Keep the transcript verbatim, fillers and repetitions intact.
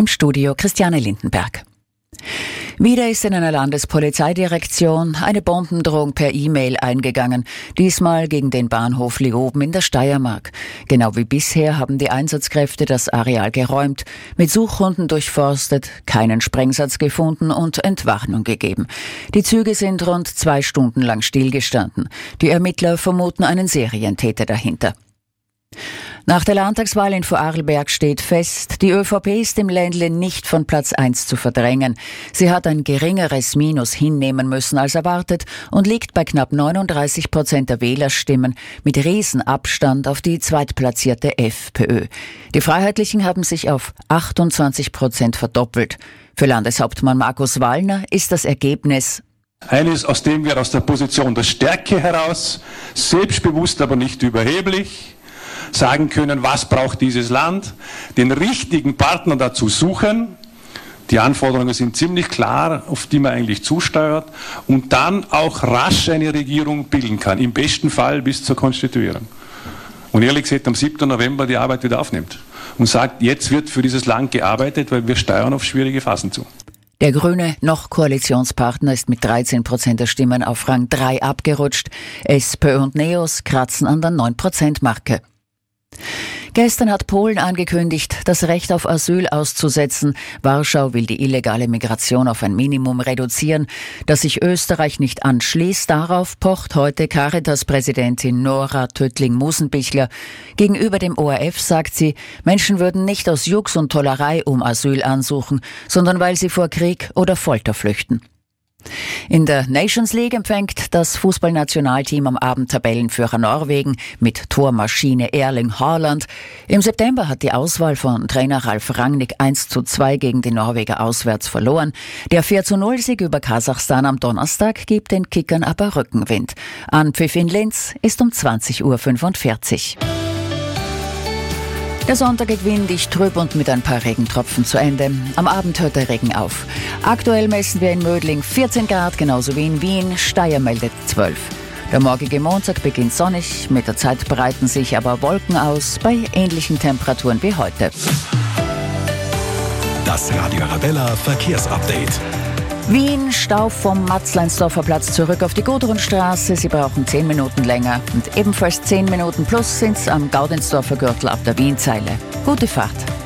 Im Studio Christiane Lindenberg. Wieder ist in einer Landespolizeidirektion eine Bombendrohung per E-Mail eingegangen, diesmal gegen den Bahnhof Leoben in der Steiermark. Genau wie bisher haben die Einsatzkräfte das Areal geräumt, mit Suchhunden durchforstet, keinen Sprengsatz gefunden und Entwarnung gegeben. Die Züge sind rund zwei Stunden lang stillgestanden. Die Ermittler vermuten einen Serientäter dahinter. Nach der Landtagswahl in Vorarlberg steht fest, die ÖVP ist im Ländle nicht von Platz eins zu verdrängen. Sie hat ein geringeres Minus hinnehmen müssen als erwartet und liegt bei knapp neununddreißig Prozent der Wählerstimmen mit Riesenabstand auf die zweitplatzierte FPÖ. Die Freiheitlichen haben sich auf achtundzwanzig Prozent verdoppelt. Für Landeshauptmann Markus Wallner ist das Ergebnis eines, aus dem wir aus der Position der Stärke heraus, selbstbewusst, aber nicht überheblich, sagen können, was braucht dieses Land, den richtigen Partner dazu suchen. Die Anforderungen sind ziemlich klar, auf die man eigentlich zusteuert und dann auch rasch eine Regierung bilden kann, im besten Fall bis zur Konstituierung. Und ehrlich gesagt am siebten November die Arbeit wieder aufnimmt und sagt, jetzt wird für dieses Land gearbeitet, weil wir steuern auf schwierige Phasen zu. Der grüne noch Koalitionspartner ist mit dreizehn Prozent der Stimmen auf Rang drei abgerutscht. SPÖ und NEOS kratzen an der neun Prozent Marke. Gestern hat Polen angekündigt, das Recht auf Asyl auszusetzen. Warschau will die illegale Migration auf ein Minimum reduzieren. Dass sich Österreich nicht anschließt, darauf pocht heute Caritas-Präsidentin Nora Töttling-Musenbichler. Gegenüber dem O R F sagt sie, Menschen würden nicht aus Jux und Tollerei um Asyl ansuchen, sondern weil sie vor Krieg oder Folter flüchten. In der Nations League empfängt das Fußballnationalteam am Abend Tabellenführer Norwegen mit Tormaschine Erling Haaland. Im September hat die Auswahl von Trainer Ralf Rangnick eins zu zwei gegen die Norweger auswärts verloren. Der vier zu null Sieg über Kasachstan am Donnerstag gibt den Kickern aber Rückenwind. Anpfiff in Linz ist um zwanzig Uhr fünfundvierzig. Der Sonntag geht windig, trüb und mit ein paar Regentropfen zu Ende. Am Abend hört der Regen auf. Aktuell messen wir in Mödling vierzehn Grad, genauso wie in Wien. Steyr meldet zwölf. Der morgige Montag beginnt sonnig, mit der Zeit breiten sich aber Wolken aus, bei ähnlichen Temperaturen wie heute. Das Radio Arabella Verkehrsupdate. Wien, Stau vom Matzleinsdorfer Platz zurück auf die Gudrunstraße. Sie brauchen zehn Minuten länger. Und ebenfalls zehn Minuten plus sind es am Gaudensdorfer Gürtel ab der Wienzeile. Gute Fahrt.